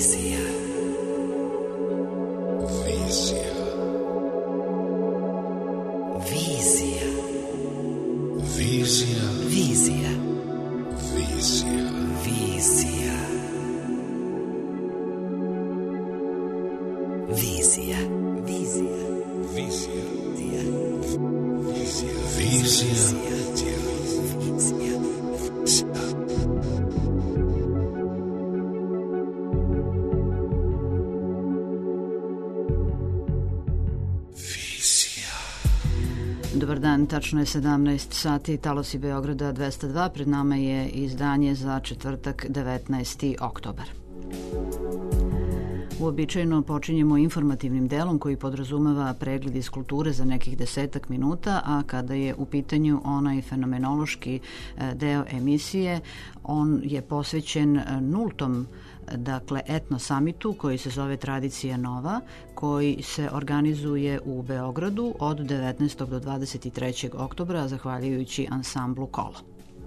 Dobar dan, tačno je 17 sati, Talosi Beograda 202, pred nama je izdanje za četvrtak 19. oktobar. Uobičajeno počinjemo informativnim delom koji podrazumeva pregled iz kulture za nekih 10 minuta, a kada je u pitanju onaj fenomenološki deo emisije, on je posvećen nultom etno samitu koji se zove Tradicija Nova, koji se organizuje u Beogradu od 19. do 23. oktobra zahvaljujući ansamblu Kolo.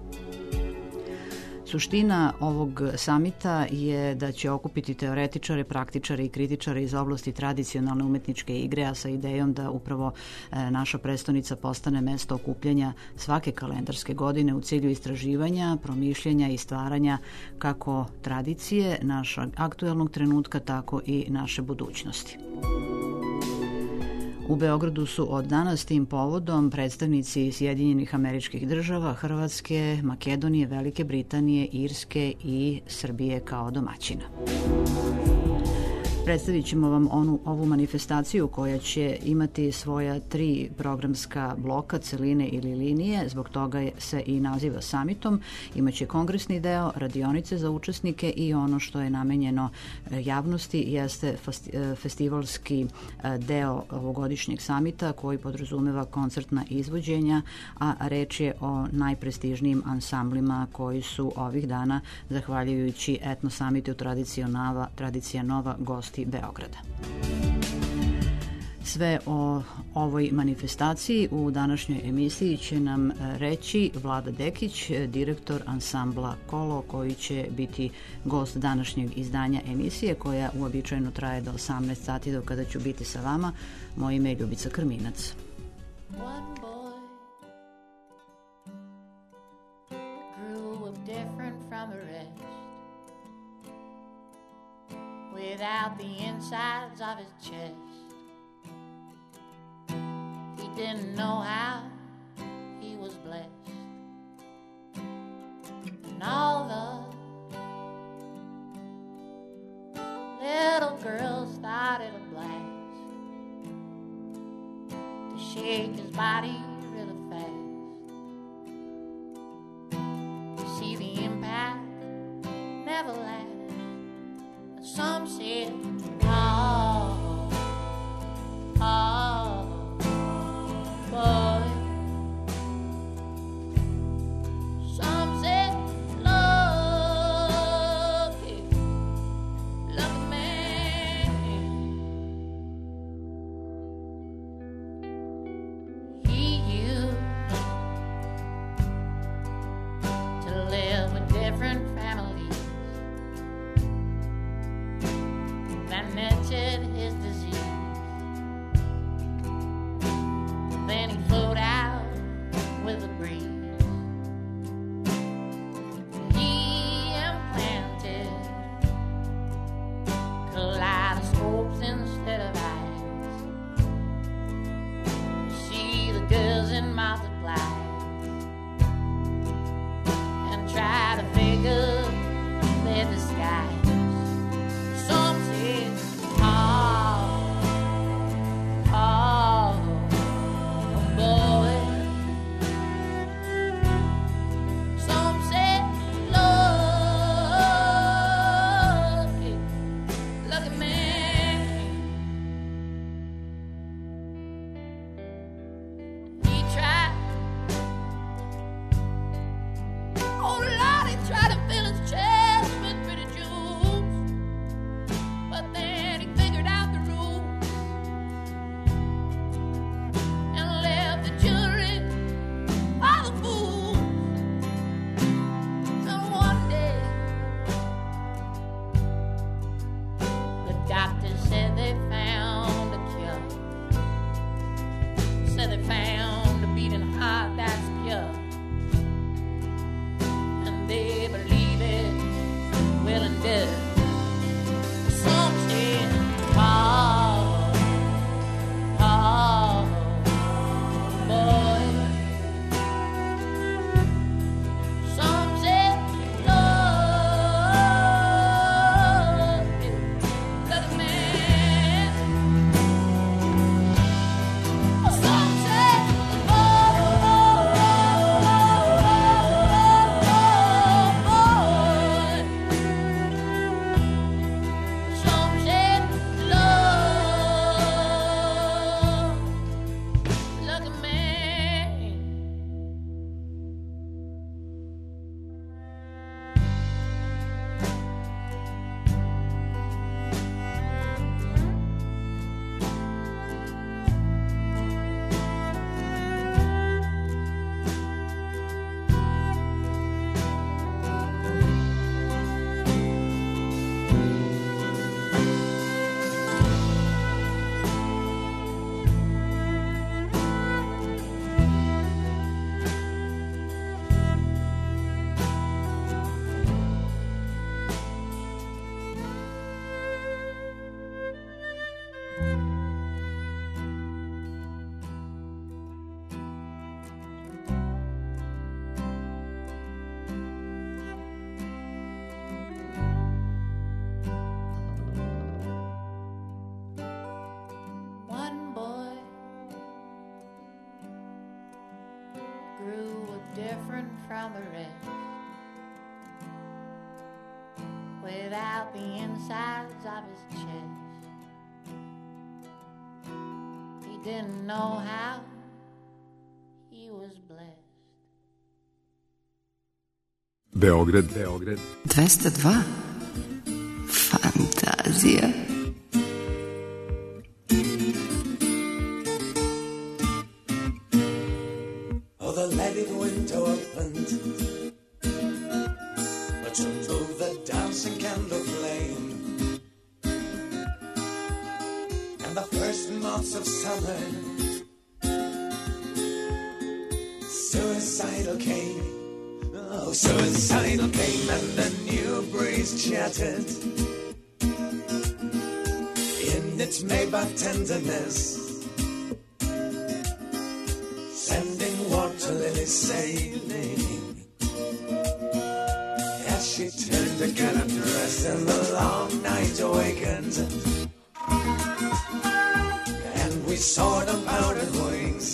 Suština ovog samita je da će okupiti teoretičare, praktičare i kritičare iz oblasti tradicionalne umetničke igre, a sa idejom da upravo naša prestonica postane mesto okupljanja svake kalendarske godine u cilju istraživanja, promišljanja i stvaranja kako tradicije našeg aktuelnog trenutka, tako i naše budućnosti. U Beogradu su od danas tim povodom predstavnici Sjedinjenih Američkih Država, Hrvatske, Makedonije, Velike Britanije, Irske i Srbije kao domaćina. Predstavit ćemo vam ovu manifestaciju koja će imati svoja 3 programska bloka, celine ili linije, zbog toga se i naziva samitom. Imaće kongresni deo, radionice za učesnike i ono što je namenjeno javnosti jeste festivalski deo ovogodišnjeg samita koji podrazumeva koncertna izvođenja, a reč je o najprestižnijim ansamblima koji su ovih dana, zahvaljujući etno samitu Tradicija Nova, gosti Beograda. Sve o ovoj manifestaciji u današnjoj emisiji će nam reći Vlada Dekić, direktor ansambla Kolo, koji će biti gost današnjeg izdanja emisije, koja uobičajeno traje do 18 sati, do kada ću biti sa vama. Moje ime je Ljubica Krminac. Without the insides of his chest, he didn't know how he was blessed, and all the little girls thought it a blast to shake his body really fast, to see the impact never last. Some said, oh, oh, boy. Some said, lucky, lucky man. He used to live with different families that mentored his disease. Then he flowed out with a breeze. He implanted kaleidoscopes instead of eyes. See the girls and multiply and try to figure their disguise. Some say, ah. from the rest, without the insides of his chest. He didn't know how he was blessed. Beograd 202. Fantazija. Oh, the leaded window opened, but to move the dancing candle flame, and the first months of summer, suicidal came. Oh, suicidal came, and the new breeze chattered in its Maybach tenderness, sending water lilies sailing. As she turned to get undressed, and the long night awakened, and we saw the powdered wings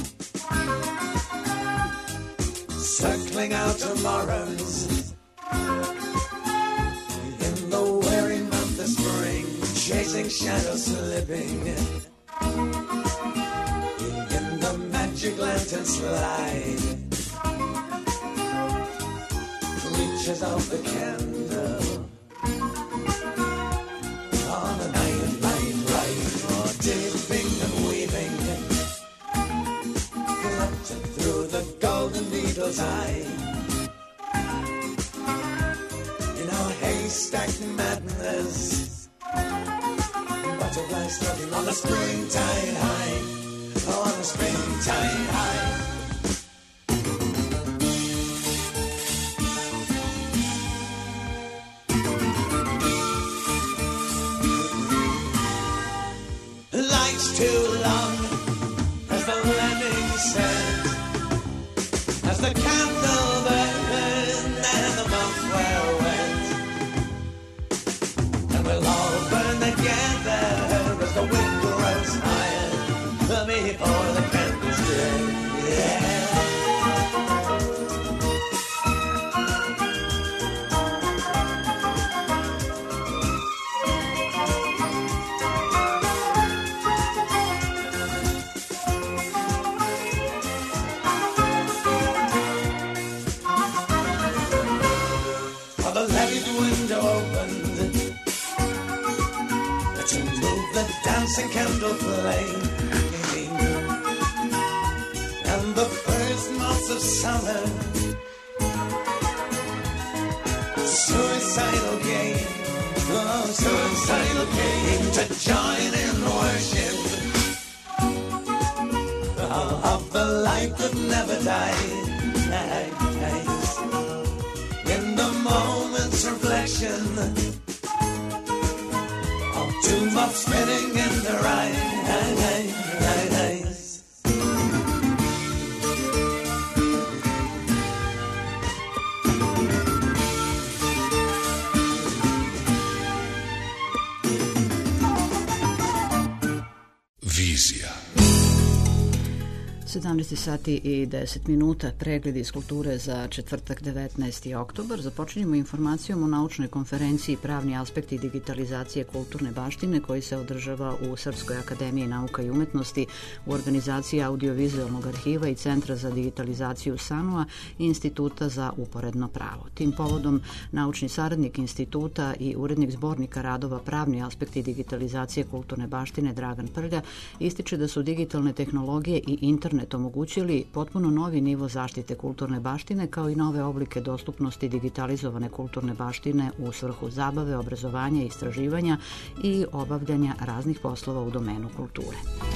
circling out tomorrows in the weary month of spring, chasing shadows slipping in the magic lantern slide, reaches out the candle on a night ride, or dipping and weaving, clutching through the golden needle's eye. In our haystack madness, butterflies floating on the springtide high, on the springtide high. Life's too long, as the lemming said, as the candle burned and the months were wet, and we'll all burn together as the wind grows higher before the candle's dead. Yeah. The leaded window opened to move the dancing candle flame, and the first months of summer, suicidal came, oh, suicidal came to join in worship of the light that never died. In the moment's reflection of two moths spinning in their eyes. Vizija. 17 sati i 10 minuta, pregled iz kulture za četvrtak 19. oktobar. Započinjemo informacijom o naučnoj konferenciji Pravni aspekti digitalizacije kulturne baštine koji se održava u Srpskoj akademiji nauka i umetnosti u organizaciji Audiovizualnog arhiva i Centra za digitalizaciju SANU-a i Instituta za uporedno pravo. Tim povodom naučni saradnik instituta i urednik zbornika radova Pravni aspekti digitalizacije kulturne baštine Dragan Prlja ističe da su digitalne tehnologije i internet omogućili potpuno novi nivo zaštite kulturne baštine kao i nove oblike dostupnosti digitalizovane kulturne baštine u svrhu zabave, obrazovanja, istraživanja i obavljanja raznih poslova u domenu kulture.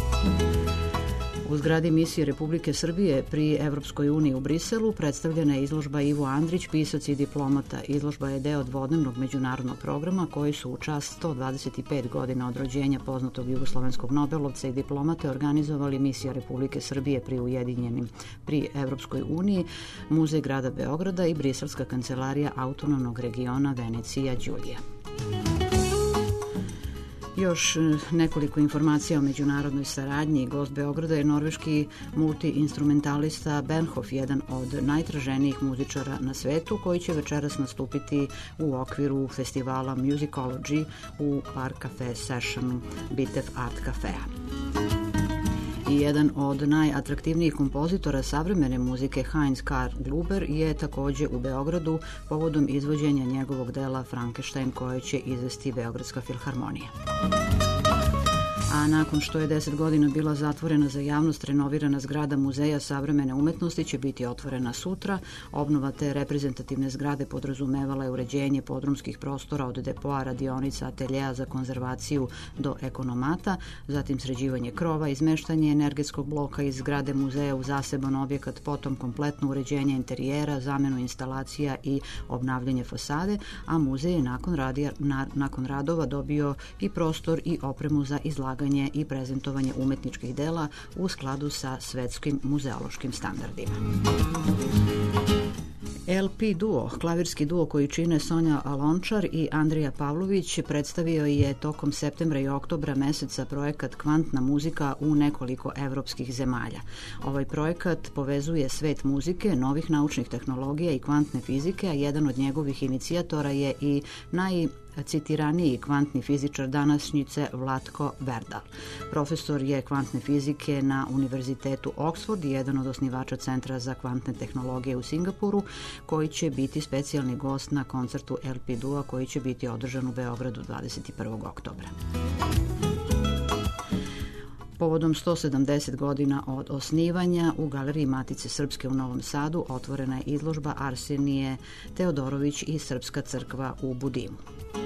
U zgradi misije Republike Srbije pri Evropskoj uniji u Briselu predstavljena je izložba Ivo Andrić, pisac i diplomata. Izložba je deo dvodnevnog međunarodnog programa koji su u čast 125 godina od rođenja poznatog jugoslovenskog nobelovca i diplomate organizovali misija Republike Srbije pri Evropskoj uniji, Muzej grada Beograda i Briselska kancelarija autonomnog regiona Venecija Đulija. Još nekoliko informacija o međunarodnoj saradnji. Gost Beograda je norveški multi-instrumentalista Bernhof, jedan od najtraženijih muzičara na svetu, koji će večeras nastupiti u okviru festivala Musicology u Art Cafe Sessionu Bitev Art Cafea. I jedan od najatraktivnijih kompozitora savremene muzike, Heinz Karl Gruber, je takođe u Beogradu povodom izvođenja njegovog dela Frankenstein, koje će izvesti Beogradska filharmonija. A nakon što je 10 godina bila zatvorena za javnost, renovirana zgrada Muzeja savremene umetnosti će biti otvorena sutra. Obnova te reprezentativne zgrade podrazumevala je uređenje podrumskih prostora od depoa, radionica, ateljeja za konzervaciju do ekonomata, zatim sređivanje krova, izmeštanje energetskog bloka iz zgrade muzeja u zaseban objekat, potom kompletno uređenje interijera, zamenu instalacija i obnavljanje fasade, a muzej je nakon radova dobio i prostor i opremu za izlaganje i prezentovanje umetničkih dela u skladu sa svetskim muzeološkim standardima. LP duo, klavirski duo koji čine Sonja Lončar i Andrija Pavlović, predstavio je tokom septembra i oktobra meseca projekat Kvantna muzika u nekoliko evropskih zemalja. Ovaj projekat povezuje svet muzike, novih naučnih tehnologija i kvantne fizike, a jedan od njegovih inicijatora je i najcitiraniji kvantni fizičar današnjice Vlatko Berdal. Profesor je kvantne fizike na Univerzitetu Oxford i jedan od osnivača Centra za kvantne tehnologije u Singapuru, koji će biti specijalni gost na koncertu LP Dua koji će biti održan u Beogradu 21. oktobra. Povodom 170 godina od osnivanja u Galeriji Matice Srpske u Novom Sadu otvorena je izložba Arsenije Teodorović i Srpska crkva u Budimu.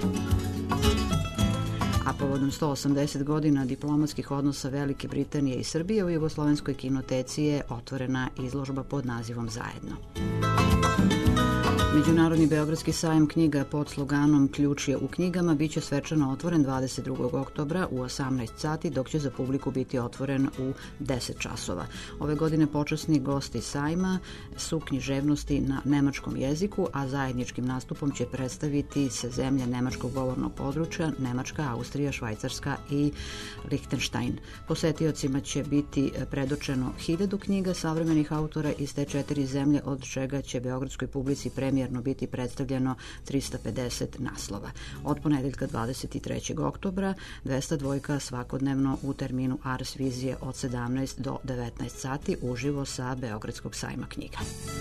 A povodom 180 godina diplomatskih odnosa Velike Britanije i Srbije u Jugoslovenskoj kinoteci je otvorena izložba pod nazivom Zajedno. Međunarodni beogradski sajam knjiga pod sloganom Ključ je u knjigama biće svečano otvoren 22. oktobra u 18 sati, dok će za publiku biti otvoren u 10 časova. Ove godine počasni gosti sajma su književnosti na nemačkom jeziku, a zajedničkim nastupom će predstaviti se zemlje nemačkog govornog područja, Nemačka, Austrija, Švajcarska i Lichtenstein. Posetiocima će biti predočeno 1000 knjiga savremenih autora iz te 4 zemlje, od čega će beogradskoj publici premijerno biti predstavljeno 350 naslova. Od ponedeljka 23. oktobra 202 svakodnevno u terminu Ars Vizije od 17 do 19 sati uživo sa Beogradskog sajma knjiga.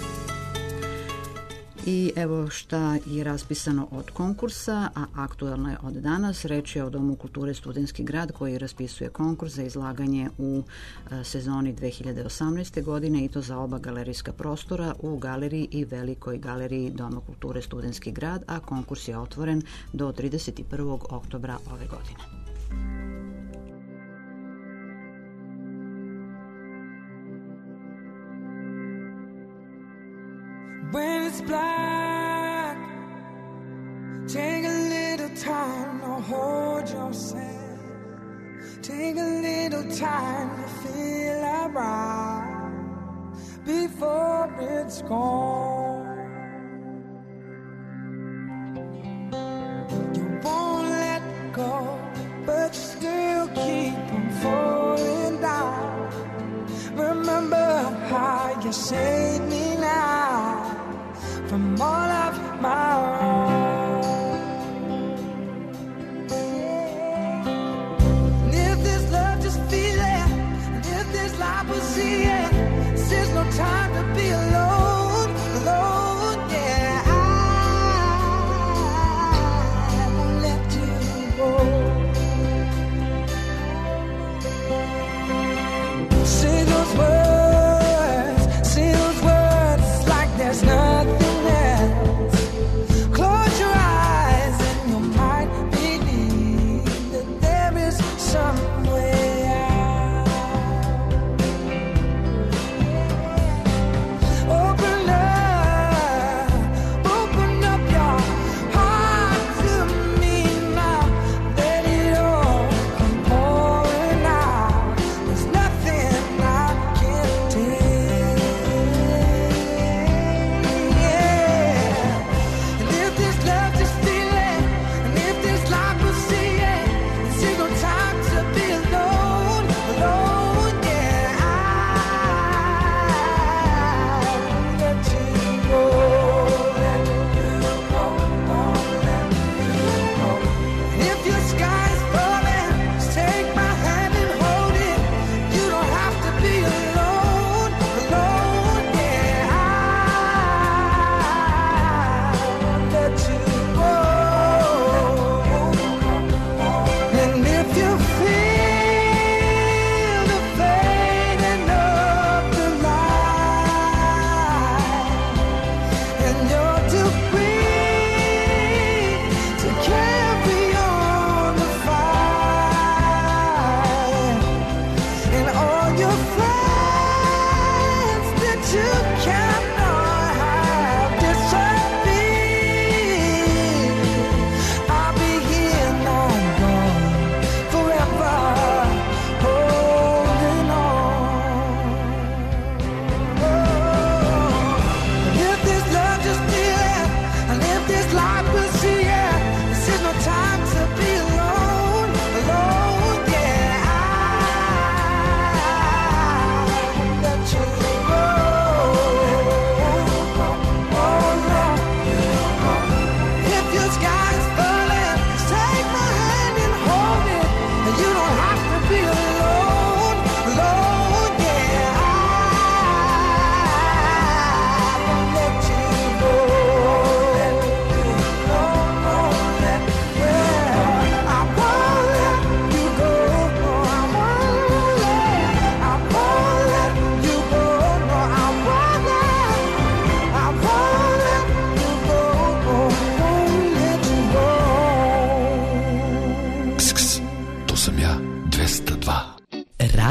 I evo šta je raspisano od konkursa, a aktuelno je od danas. Reč je o Domu kulture Studentski grad koji raspisuje konkurs za izlaganje u sezoni 2018. godine i to za oba galerijska prostora u galeriji i Velikoj galeriji Doma kulture Studentski grad, a konkurs je otvoren do 31. oktobra ove godine. When it's black, take a little time to hold yourself. Take a little time to feel alright before it's gone. You won't let go, but you still keep on falling down. Remember how you saved me now from all of my own. And if this love just feel it, and if this life will see it, there's no time to be alone, alone, yeah. I won't let you go. Say those words, say those words.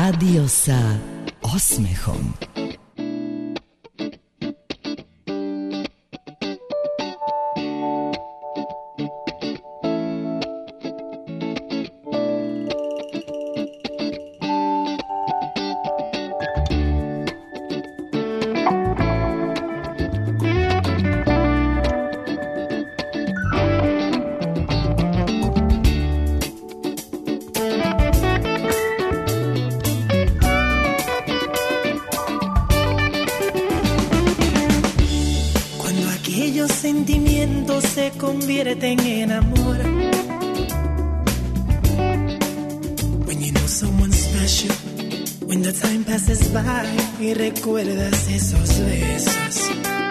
Radio sa osmehom. Convierten en amor. When you know someone special, when the time passes by y recuerdas esos besos,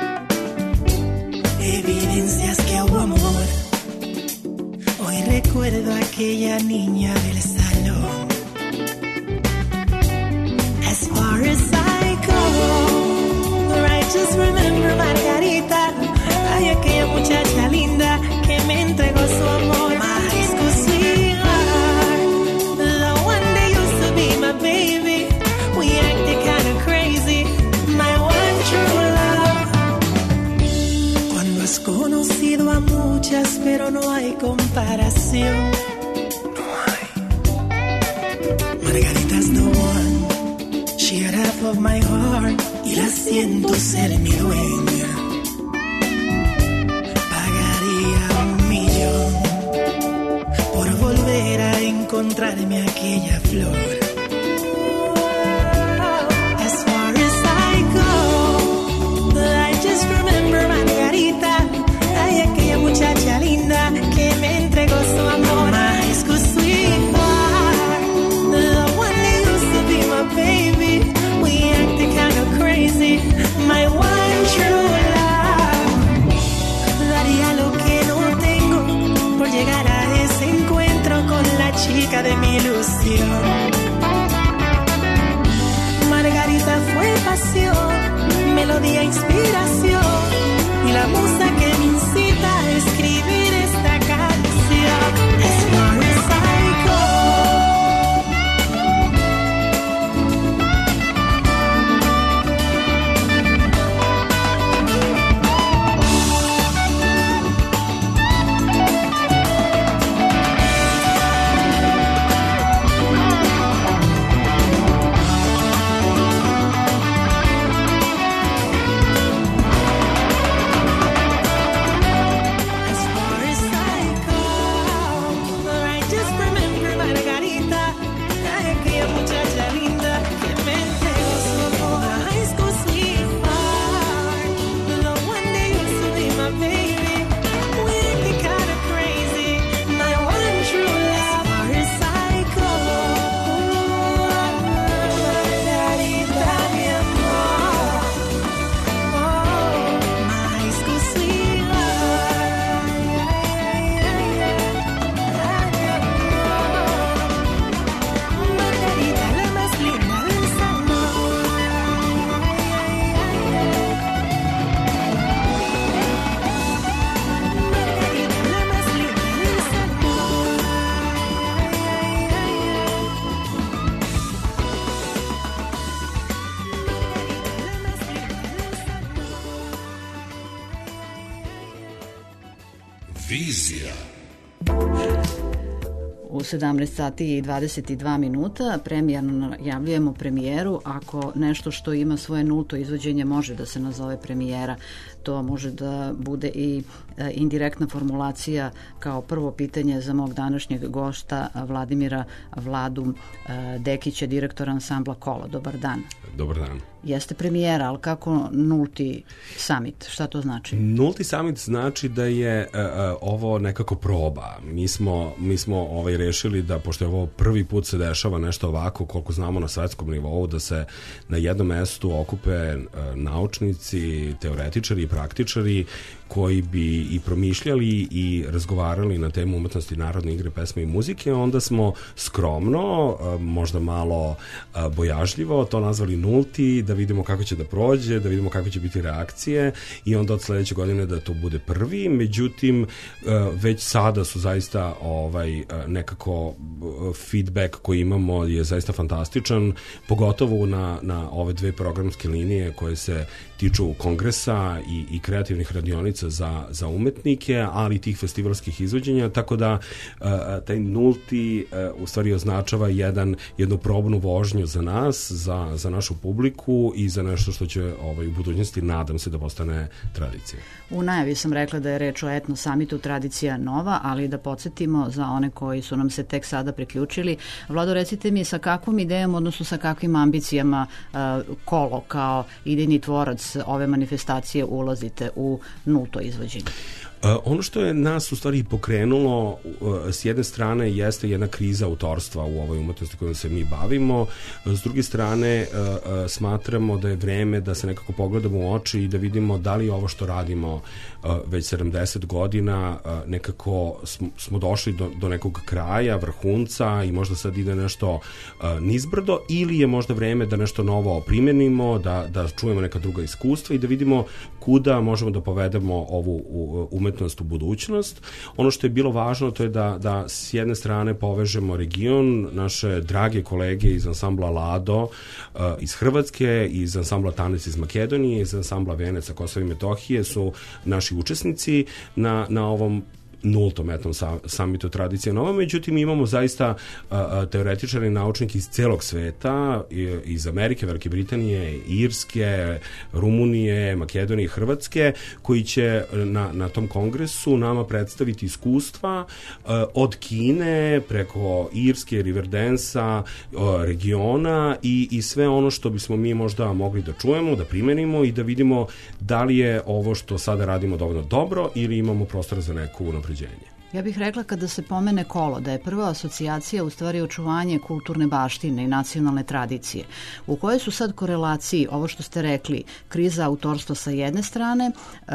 evidencias que hubo amor. Hoy recuerdo a aquella niña del salón. As far as I go, I just remember Margarita. Ay, aquella muchacha linda que me entregó su amor. My high school sweetheart, the one that used to be my baby. We acted kind of crazy, my one true love. Cuando has conocido a muchas, pero no hay comparación. No hay. Margarita's the one, she had half of my heart y la siento ser mi dueña. Volver a encontrarme aquella flor. As far as I go, I just remember Margarita. Ay, aquella muchacha linda que me entregó su amor. My high school sweetheart, the one that used to be my baby. We acted kind of crazy, my one true love. Daría lo que no tengo por llegar a ese encuentro con la chica de mi ilusión. Margarita fue pasión, melodía, inspiración y la musa que me incita a escribir esta canción. As far as I go. Vizija. U 17 sati i 22 minuta premijerno najavljujemo premijeru. Ako nešto što ima svoje nulto izvođenje može da se nazove premijera, to može da bude i indirektna formulacija kao prvo pitanje za mog današnjeg gosta Vladimira Vladu Dekića, direktora ansambla Kolo. Dobar dan. Dobar dan. Jeste premijera, ali kako nulti summit? Šta to znači? Nulti summit znači da je ovo nekako proba. Mi smo rešili da, pošto je ovo prvi put se dešava nešto ovako, koliko znamo na svetskom nivou, da se na jednom mestu okupe naučnici, teoretičari i praktičari koji bi i promišljali i razgovarali na temu umetnosti, narodne igre, pesme i muzike, onda smo skromno, možda malo bojažljivo to nazvali nulti, da vidimo kako će da prođe, da vidimo kako će biti reakcije i onda od sledeće godine da to bude prvi. Međutim, već sada su zaista nekako feedback koji imamo je zaista fantastičan, pogotovo na ove dve programske linije koje se tiču kongresa i kreativnih radionica za umetnike, ali i tih festivalskih izvođenja, tako da taj nulti u stvari označava jednu probnu vožnju za nas, za našu publiku i za nešto što će u budućnosti, nadam se, da postane tradicija. U najavi sam rekla da je reč o etno samitu, tradicija nova, ali da podsjetimo za one koji su nam se tek sada priključili. Vlado, recite mi sa kakvom idejom, odnosno sa kakvim ambicijama Kolo kao idejni tvorac ove manifestacije ulazite u nulto izvođenje? Ono što je nas u stvari pokrenulo s jedne strane jeste jedna kriza autorstva u ovoj umetnosti kojom se mi bavimo, s druge strane smatramo da je vreme da se nekako pogledamo u oči i da vidimo da li ovo što radimo već 70 godina nekako smo došli do nekog kraja, vrhunca i možda sad ide nešto nizbrdo, ili je možda vreme da nešto novo primenimo, da čujemo neka druga iskustva i da vidimo kuda možemo da povedemo ovu umetnost u budućnost. Ono što je bilo važno to je da s jedne strane povežemo region, naše drage kolege iz ansambla Lado iz Hrvatske, iz ansambla Tanec iz Makedonije, iz ansambla Venac sa Kosova i Metohije su naši učesnici na ovom nultom etnom samitu tradicije nova. Međutim, imamo zaista teoretičari i naučnike iz celog sveta, iz Amerike, Velike Britanije, Irske, Rumunije, Makedonije, Hrvatske, koji će na tom kongresu nama predstaviti iskustva od Kine preko Irske, Riverdensa, regiona i sve ono što bismo mi možda mogli da čujemo, da primenimo i da vidimo da li je ovo što sada radimo dovoljno dobro ili imamo prostora za neku unapređenje. Ja bih rekla kada se pomene Kolo da je prva asocijacija u stvari očuvanje kulturne baštine i nacionalne tradicije. U kojoj su sad korelaciji ovo što ste rekli, kriza autorstva sa jedne strane,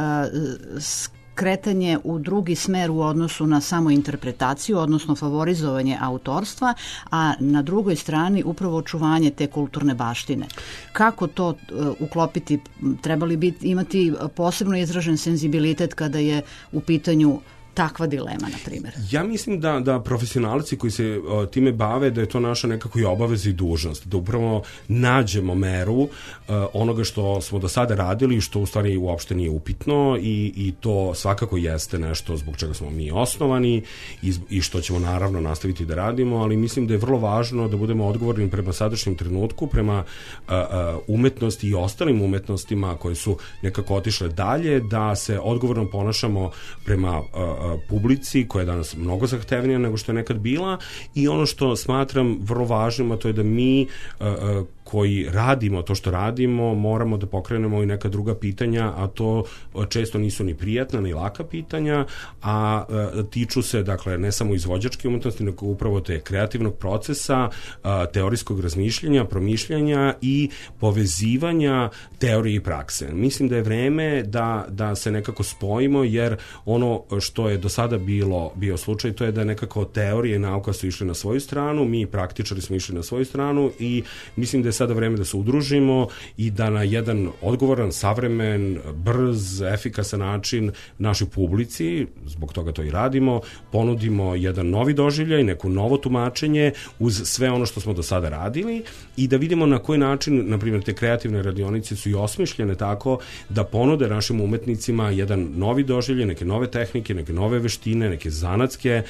kretanje u drugi smer u odnosu na samo interpretaciju, odnosno favorizovanje autorstva, a na drugoj strani upravo očuvanje te kulturne baštine. Kako to uklopiti? Trebali bi imati posebno izražen senzibilitet kada je u pitanju takva dilema, na primjer? Ja mislim da profesionalci koji se time bave, da je to naša nekako i obaveza i dužnost, da upravo nađemo meru onoga što smo do sada radili i što u stvari uopšte nije upitno i to svakako jeste nešto zbog čega smo mi osnovani i što ćemo naravno nastaviti da radimo, ali mislim da je vrlo važno da budemo odgovorni prema sadašnjem trenutku, prema umetnosti i ostalim umetnostima koje su nekako otišle dalje, da se odgovorno ponašamo prema publici koja je danas mnogo zahtevnija nego što je nekad bila i ono što smatram vrlo važnim, a to je da mi koji radimo to što radimo, moramo da pokrenemo i neka druga pitanja, a to često nisu ni prijatna, ni laka pitanja, a tiču se, dakle, ne samo izvođačke umetnosti, nego upravo te kreativnog procesa, teorijskog razmišljanja, promišljanja i povezivanja teorije i prakse. Mislim da je vreme da se nekako spojimo, jer ono što je do sada bio slučaj, to je da nekako teorije i nauka su išli na svoju stranu, mi praktičari smo išli na svoju stranu i mislim da je sada vreme da se udružimo i da na jedan odgovoran, savremen, brz, efikasan način našoj publici, zbog toga to i radimo, ponudimo jedan novi doživljaj, neko novo tumačenje uz sve ono što smo do sada radili i da vidimo na koji način, na primjer, te kreativne radionice su i osmišljene tako da ponude našim umetnicima jedan novi doživljaj, neke nove tehnike, neke nove veštine, neke zanatske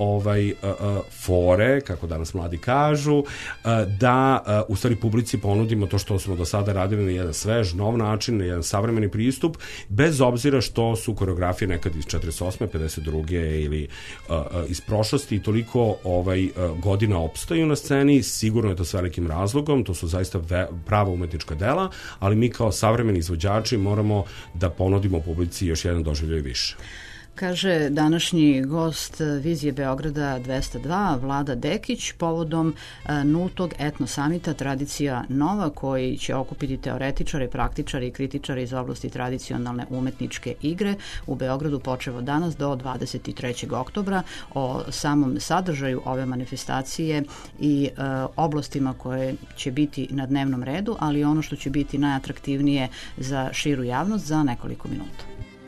fore, kako danas mladi kažu, da u stvari publici ponudimo to što smo do sada radili na jedan svež, nov način, na jedan savremeni pristup, bez obzira što su koreografije nekad iz 48. 52. ili iz prošlosti i toliko godina opstaju na sceni, sigurno je to s velikim razlogom, to su zaista prava umetnička dela, ali mi kao savremeni izvođači moramo da ponudimo publici još jedan doživljaj više. Kaže današnji gost Vizije Beograda 202, Vlada Dekić, povodom nultog etno samita Tradicija nova, koji će okupiti teoretičare, praktičare i kritičare iz oblasti tradicionalne umetničke igre u Beogradu počevo danas do 23. oktobra. O samom sadržaju ove manifestacije i oblastima koje će biti na dnevnom redu, ali ono što će biti najatraktivnije za širu javnost za nekoliko minuta.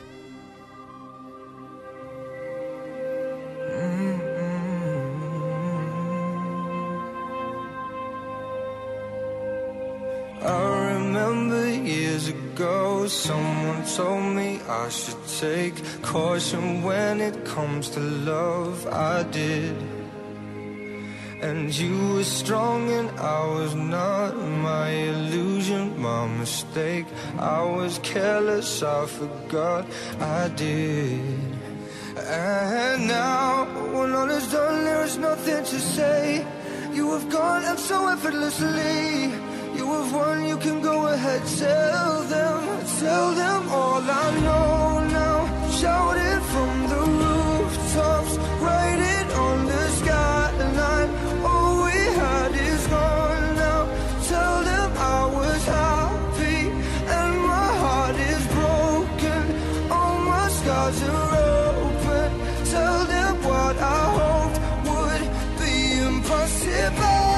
I remember years ago someone told me I should take caution when it comes to love. I did. And you were strong and I was not. My illusion, my mistake. I was careless, I forgot I did. And now when all is done there is nothing to say. You have gone and so effortlessly. You have won, you can go ahead, tell them all I know now. Shout it from the rooftops, write it on the skyline. All we had is gone now. Tell them I was happy and my heart is broken. All my scars are open. Tell them what I hoped would be impossible.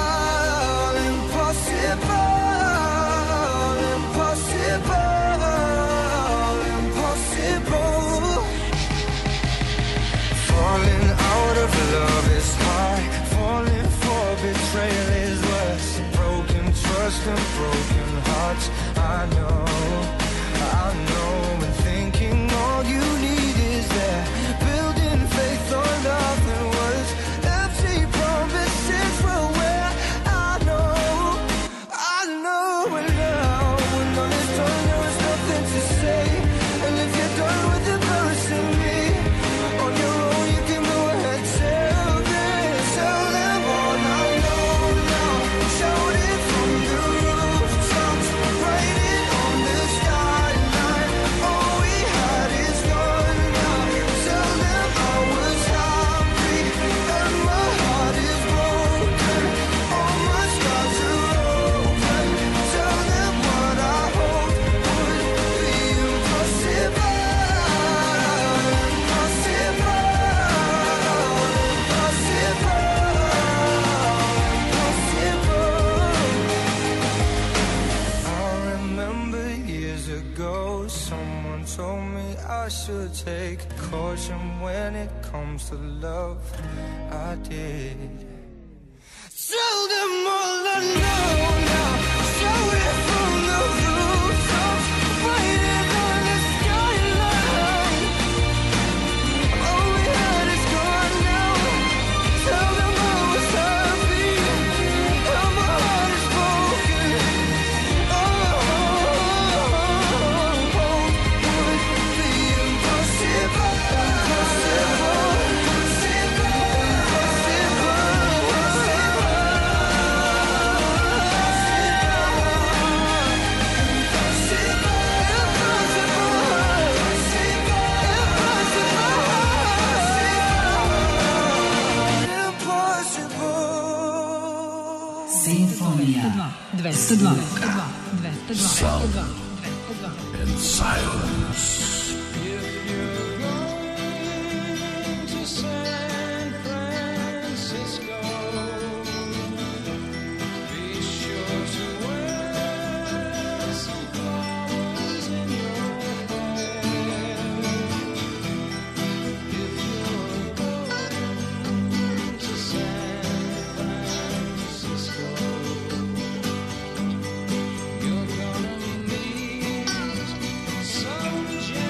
Falling out of love is high. Falling for betrayal is worse. Broken trust and broken hearts. I know. And thinking all you need is there. Building faith on nothing words. Empty promises for where I know. And now when all is done there is nothing to say. And if you're done with embarrassing me on your own, you can go ahead, tell them all I know now. Shout it from the rooftops, write it on the skyline. All we had is gone now. Tell them I was happy and my heart is broken. All my scars are open. Tell them what I hoped would be impossible. I remember years ago someone told me I should take caution when it comes to love. I did. Tell them all I know now. Shout it from the rooftops, write it on the skyline. All we had is gone now. Tell them I was happy and my heart is broken. Would be impossible. Sinfonija 202. Sound and silence. To San Francisco, be sure to wear some flowers in your hair. If you're going to San Francisco, you're gonna meet some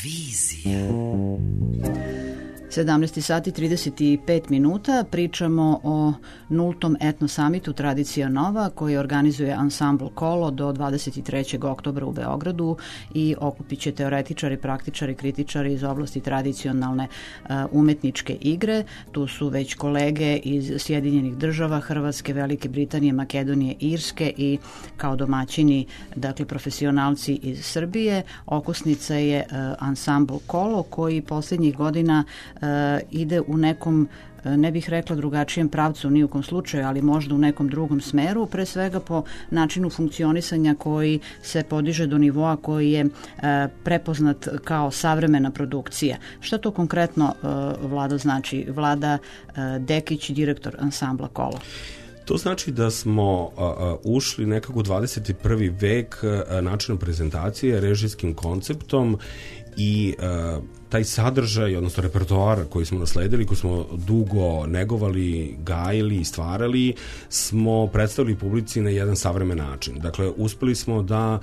Vizija. 17 sati 35 minuta, pričamo o 0. etno samitu Tradicija Nova koji organizuje ansambl Kolo do 23. oktobra u Beogradu i okupit će teoretičari, praktičari, kritičari iz oblasti tradicionalne umetničke igre. Tu su već kolege iz Sjedinjenih država, Hrvatske, Velike Britanije, Makedonije, Irske i kao domaćini, dakle profesionalci iz Srbije. Okosnica je ansambl Kolo koji posljednjih godina ide u nekom, ne bih rekla drugačijem pravcu ni u kom slučaju, ali možda u nekom drugom smeru, pre svega po načinu funkcionisanja koji se podiže do nivoa koji je prepoznat kao savremena produkcija. Šta to konkretno, Vlado, znači? Vlada Dekić, direktor ansambla Kolo. To znači da smo ušli nekako u 21. vek načinom prezentacije, režijskim konceptom i taj sadržaj, odnosno repertoar koji smo nasledili, koji smo dugo negovali, gajili i stvarali, smo predstavili publici na jedan savremen način. Dakle, uspeli smo da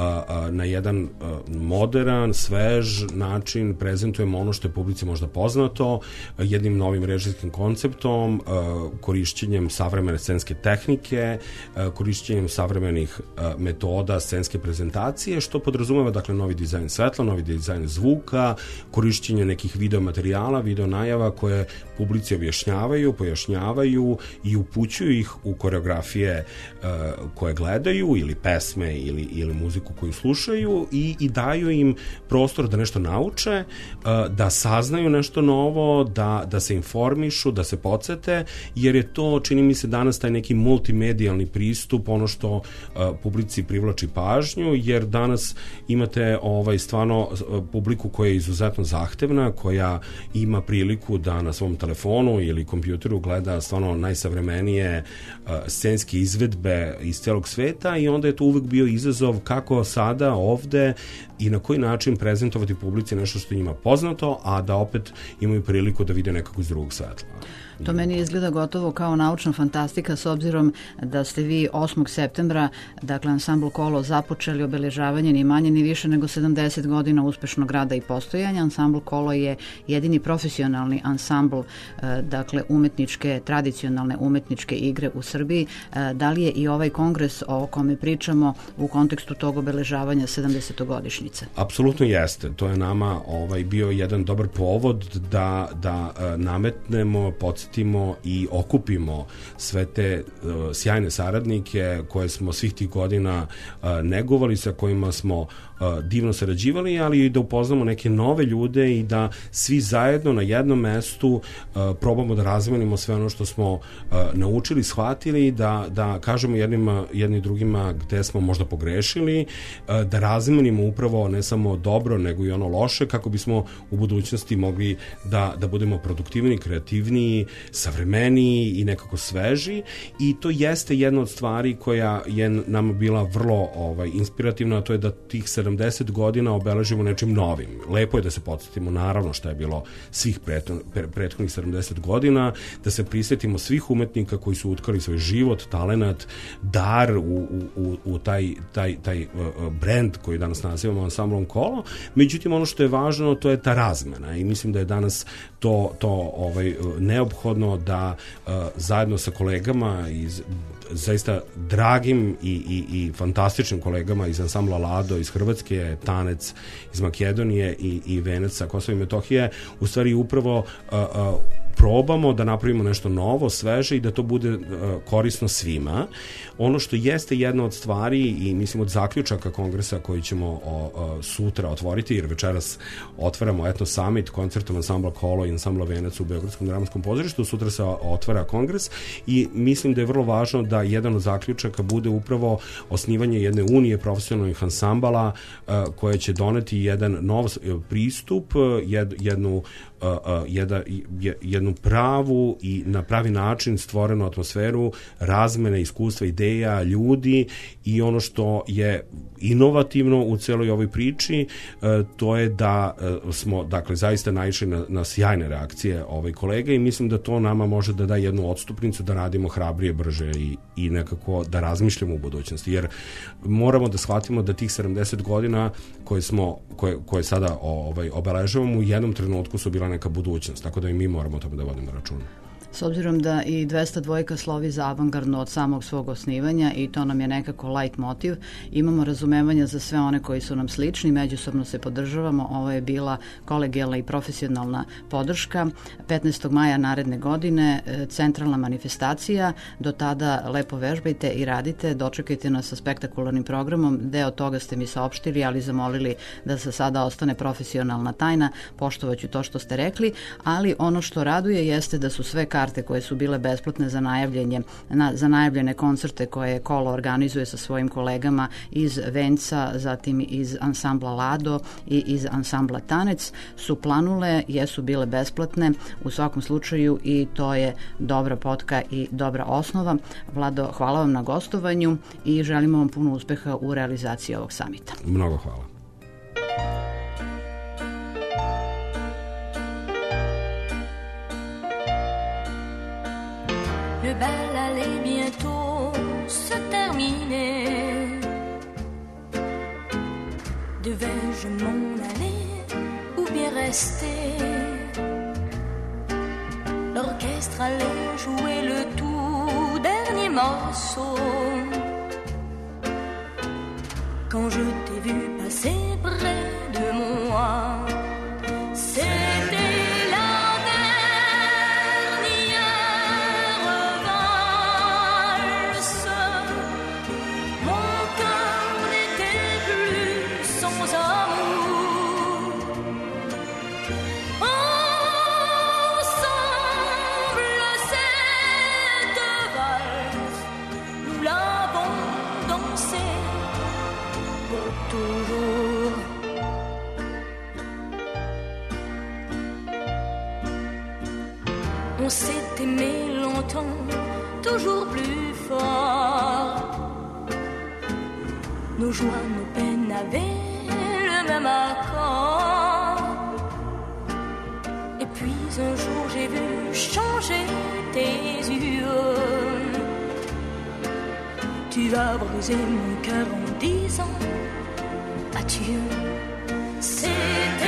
na jedan modern, svež način prezentujemo ono što je publici možda poznato, jednim novim režijskim konceptom, korišćenjem savremene scenske tehnike, korišćenjem savremenih metoda scenske prezentacije, što podrazumeva, dakle, novi dizajn svetla, novi dizajn zvuka, korišćenje nekih video materijala, video najava koje publici objašnjavaju, pojašnjavaju i upućuju ih u koreografije koje gledaju ili pesme ili muziku koju slušaju i daju im prostor da nešto nauče, da saznaju nešto novo, da se informišu, da se podsete, jer je to, čini mi se, danas taj neki multimedijalni pristup, ono što publici privlači pažnju, jer danas imate stvarno publiku koja je izuzetno zahtevna, koja ima priliku da na svom telefonu ili kompjuteru gleda stvarno najsavremenije scenske izvedbe iz celog sveta i onda je to uvek bio izazov kako sada ovde i na koji način prezentovati publici nešto što je njima poznato, a da opet imaju priliku da vide nekako iz drugog svetla. To meni izgleda gotovo kao naučna fantastika, s obzirom da ste vi 8. septembra, dakle ansambl Kolo, započeli obeležavanje ni manje ni više nego 70 godina uspešnog rada i postojanja. Ansambl Kolo je jedini profesionalni ansambl, dakle tradicionalne umetničke igre u Srbiji. Da li je i ovaj kongres o kome pričamo u kontekstu tog obeležavanja 70-godišnjice? Apsolutno jeste. To je nama bio jedan dobar povod da nametnemo, podsjetimo i okupimo sve te sjajne saradnike koje smo svih tih godina negovali, sa kojima smo divno sarađivali, ali i da upoznamo neke nove ljude i da svi zajedno na jednom mestu probamo da razmenimo sve ono što smo naučili, shvatili, da kažemo jedni drugima gde smo možda pogrešili, da razmenimo upravo ne samo dobro, nego i ono loše, kako bismo u budućnosti mogli da budemo produktivni, kreativniji, savremeniji i nekako sveži, i to jeste jedna od stvari koja je nama bila vrlo inspirativna, a to je da tih 70 godina obeležimo nečim novim. Lepo je da se podsjetimo naravno šta je bilo svih prethodnih 70 godina, da se prisjetimo svih umetnika koji su utkali svoj život, talenat, dar u taj brend koji danas nazivamo ansamblom Kolo. Međutim, ono što je važno, to je ta razmena, i mislim da je danas to neophodno da zajedno sa kolegama iz zaista dragim i fantastičnim kolegama iz ansambla Lado iz Hrvatske, Tanec iz Makedonije i Venac sa Kosova i Metohije, u stvari upravo probamo da napravimo nešto novo, sveže i da to bude korisno svima. Ono što jeste jedna od stvari i mislim od zaključaka kongresa koji ćemo sutra otvoriti, jer večeras otvaramo Etno Summit koncertom ansambla Kolo i ansambla Venac u Beogradskom dramatskom pozorištu, sutra se otvara kongres i mislim da je vrlo važno da jedan od zaključaka bude upravo osnivanje jedne unije profesionalnih ansambala koje će doneti jedan nov pristup, jednu jednu pravu i na pravi način stvorenu atmosferu razmene iskustva, ideja, ljudi i ono što je inovativno u celoj ovoj priči, to je da smo, dakle, zaista naišli na sjajne reakcije kolega i mislim da to nama može da da jednu odstupnicu da radimo hrabrije, brže i nekako da razmišljamo u budućnosti, jer moramo da shvatimo da tih 70 godina koje sada obeležavamo u jednom trenutku su bila neka budućnost, tako da i mi moramo o tome da vodimo računa. S obzirom da i 202 slovi za avangardno od samog svog osnivanja i to nam je nekako light motiv, imamo razumevanja za sve one koji su nam slični, međusobno se podržavamo, ovo je bila kolegijalna i profesionalna podrška. 15. maja naredne godine centralna manifestacija, do tada lepo vežbajte i radite, dočekajte nas sa spektakularnim programom, deo toga ste mi saopštili, ali zamolili da se sada ostane profesionalna tajna, poštovaću to što ste rekli, ali ono što raduje jeste da su sve karte koje su bile besplatne za najavljene koncerte koje Kolo organizuje sa svojim kolegama iz Venca, zatim iz ansambla Lado i iz ansambla Tanec su planule, jesu bile besplatne u svakom slučaju i to je dobra potka i dobra osnova. Vlado, hvala vam na gostovanju i želimo vam puno uspeha u realizaciji ovog samita. Mnogo hvala. Le bal allait bientôt se terminer. Devais-je m'en aller ou bien rester? L'orchestre allait jouer le tout dernier morceau. Quand je t'ai vu passer près de moi, c'était on s'est aimé longtemps, toujours plus fort. Nos joies, nos peines avaient le même accord. Et puis un jour j'ai vu changer tes yeux. Tu as brisé mon cœur en disant adieu. C'était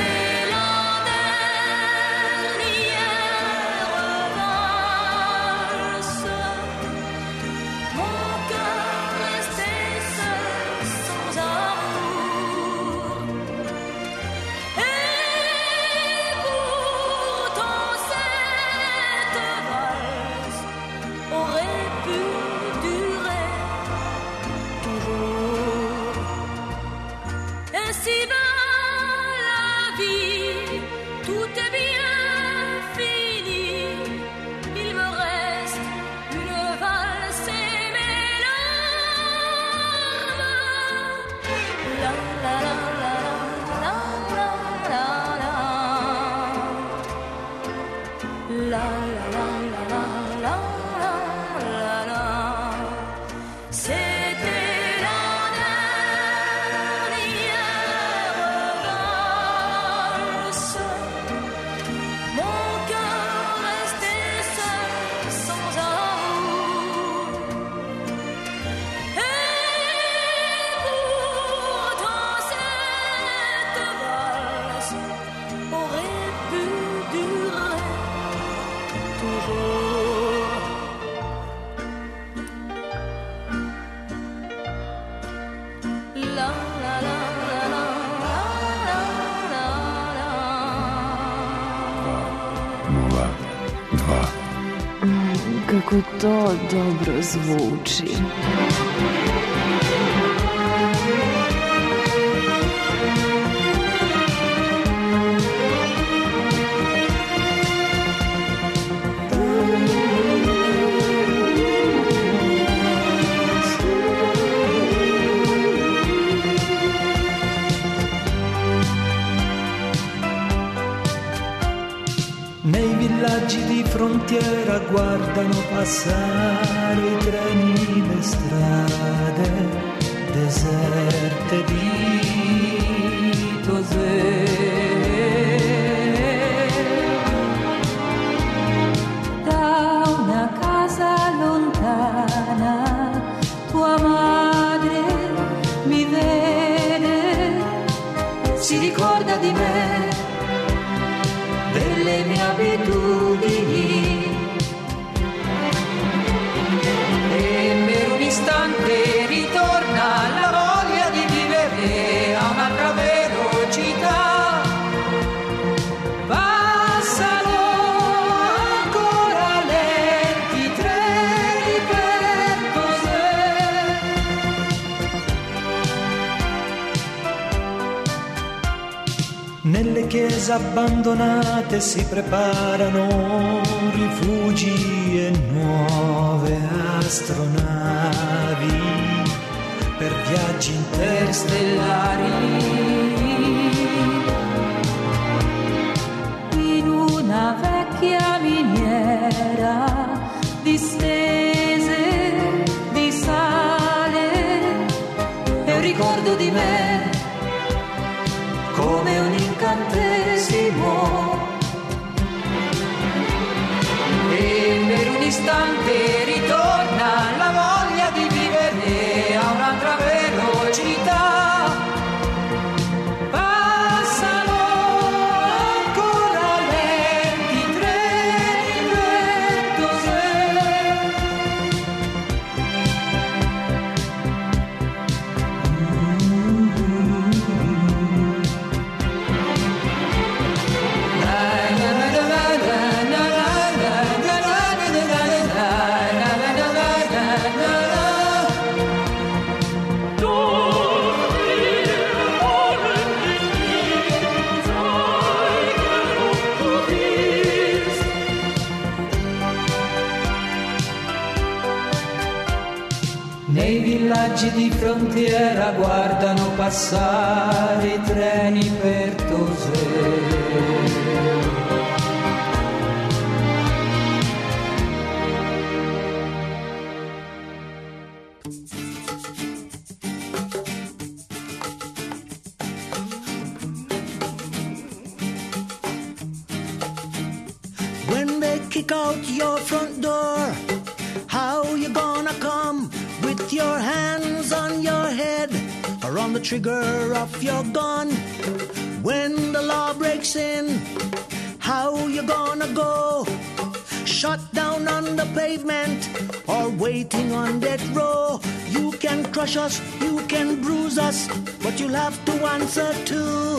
kako to dobro zvuči. Nei villaggi di frontiera guardano passare i treni, le strade deserte di Tosè. Da una casa lontana tua madre mi vede, si ricorda di me, delle mie abitudini, e per un istante ritorna la voglia di vivere a un'altra velocità. Passano ancora lenti treni per Tosè. Nelle chiese abbandonate si preparano rifugi e nuove astronavi per viaggi interstellari. In una vecchia miniera distese di sale è un ricordo di me, come un incantesimo, e per un istante ritorna la voglia di vivere a un'altra velocità. Passano ancora lenti treni per Tosè. Nei villaggi di frontiera guardano passare i treni per Tosè. When they kick out your front door, how you gonna come? With your hands on your head or on the trigger of your gun? When the law breaks in, how you gonna go? Shot down on the pavement or waiting on death row? You can crush us, you can bruise us, but you'll have to answer too.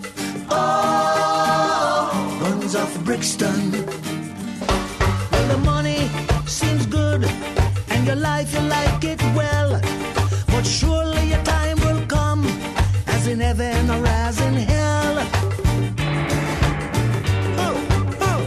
Oh, guns of Brixton. Well, the money seems good and your life you like it well, but surely your time will come, as in heaven or as in hell. Oh, oh.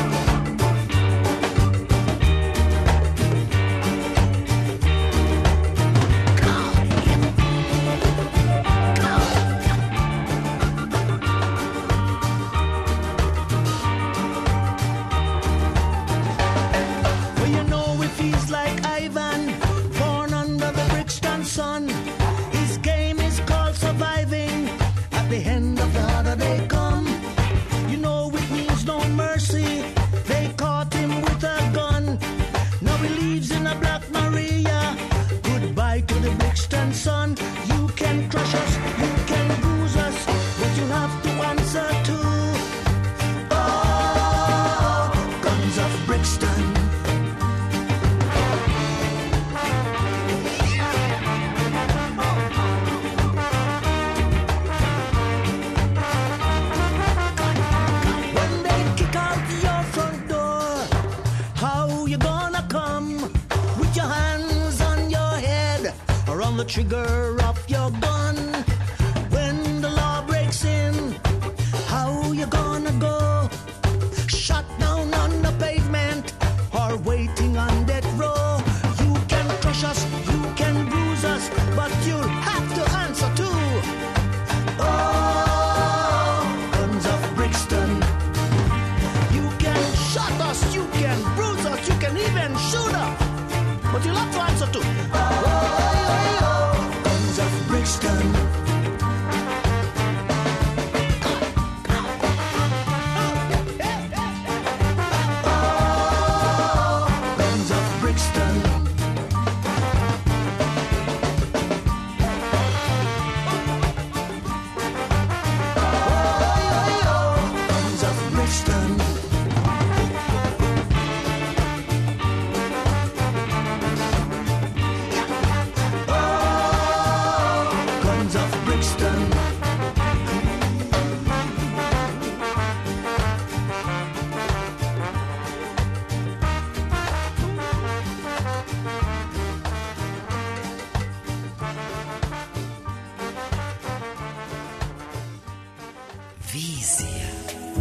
Well, you know it feels like Ivan, born under the Brixton sun. His game is called surviving. At the end of the harder they come, you know it means no mercy. They caught him with a gun. Now he lives in a Black Maria. Goodbye to the Brixton sun. You can crush us, you can bruise us, but you have to answer to. Oh, guns of Brixton. When they kick out your front door, how you gonna come? With your hands on your head or on the trigger of your gun? When the law breaks in, how you gonna go? Shot down on the pavement or waiting on death row? You can crush us, you can bruise us, but you'll have to answer too. Oh, guns of Brixton. You can Vizija.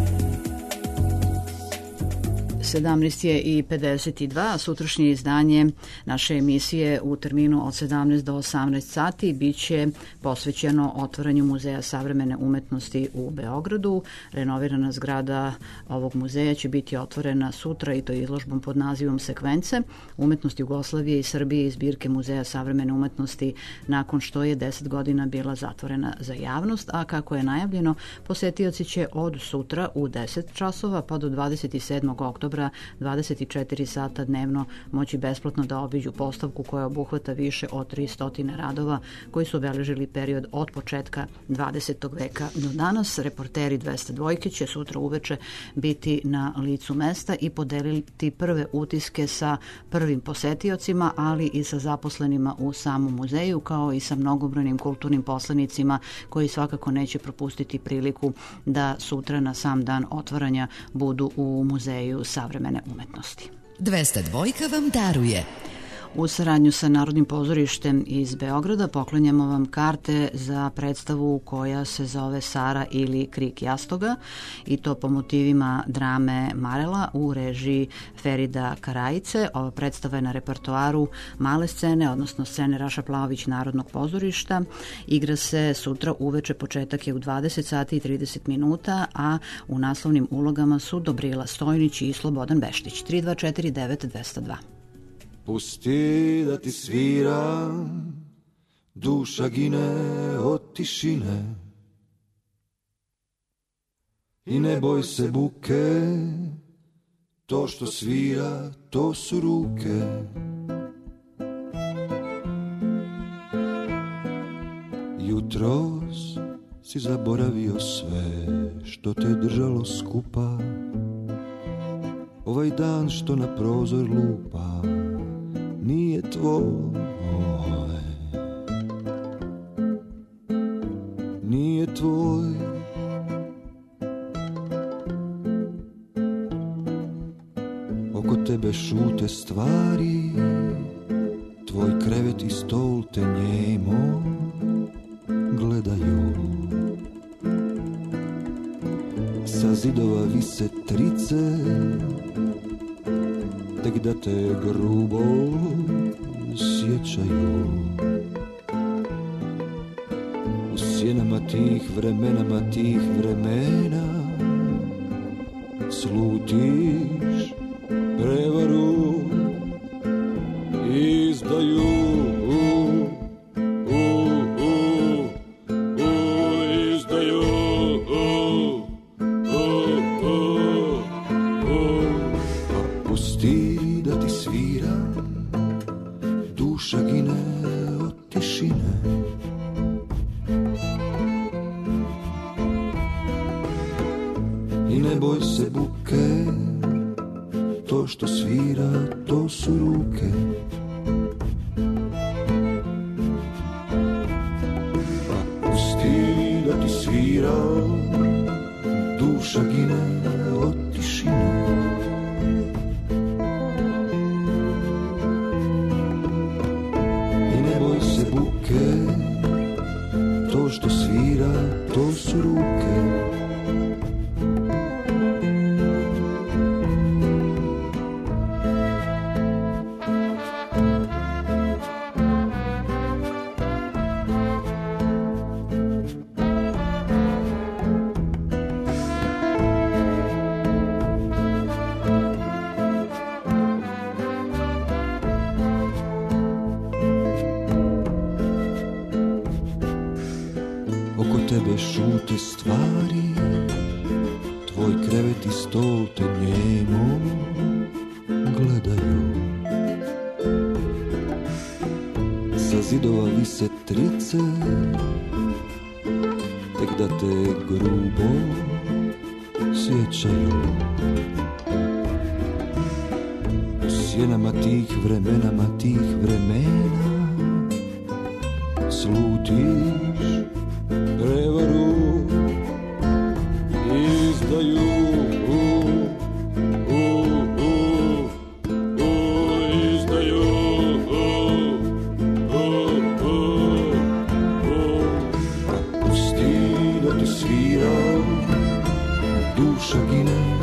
17:52, sutrašnje izdanje naše emisije u terminu od 17 do 18 sati biće posvećeno otvaranju Muzeja savremene umetnosti u Beogradu. Renovirana zgrada ovog muzeja će biti otvorena sutra i to izložbom pod nazivom Sekvence, umetnost Jugoslavije i Srbije iz zbirke Muzeja savremene umetnosti nakon što je 10 godina bila zatvorena za javnost, a kako je najavljeno, posetioci će od sutra u 10 časova pa do 27. oktobra 24 sata dnevno moći besplatno da obiđu postavku koja obuhvata više od 300 radova koji su obeležili period od početka 20. veka do danas. Reporteri 202 će sutra uveče biti na licu mesta i podeliti prve utiske sa prvim posetiocima, ali i sa zaposlenima u samom muzeju, kao i sa mnogobrojnim kulturnim poslanicima koji svakako neće propustiti priliku da sutra na sam dan otvaranja budu u Muzeju savremene umetnosti. 202 vam daruje. U saradnju sa Narodnim pozorištem iz Beograda poklanjamo vam karte za predstavu koja se zove Sara ili Krik jastoga, i to po motivima drame Marela u režiji Ferida Karajice. Ova predstava je na repertoaru male scene, odnosno scene Raša Plaović Narodnog pozorišta. Igra se sutra uveče, početak je u 20 sati i 30 minuta, a u naslovnim ulogama su Dobrila Stojnić i Slobodan Beštić. 3249-202. Pusti da ti sviram, duša gine od tišine. I ne boj se buke, to što svira, to su ruke. Jutros si zaboravio sve što te držalo skupa. Ovaj dan što na prozor lupa nije tvoj, nije tvoj. Oko tebe šute stvari, tvoj krevet i stol te njemo gledaju. Sa zidova vise trice, tek da te grubo sjećaju. U sjenama tih vremena slutiš prevaru, izdaju. Što svira, to su ruke. Pa pusti da ti svira, duša gine od tišine. I ne boj se buke, to što svira, to su ruke. Šute stvari, tvoj krevet i stol te njemo gledaju. Sa zidova vise trice, tek da te grubo sjećaju. U sjenama tih vremena slutiš prevaru, izdaju. Izdaju. Pusti da ti svira, duša gine.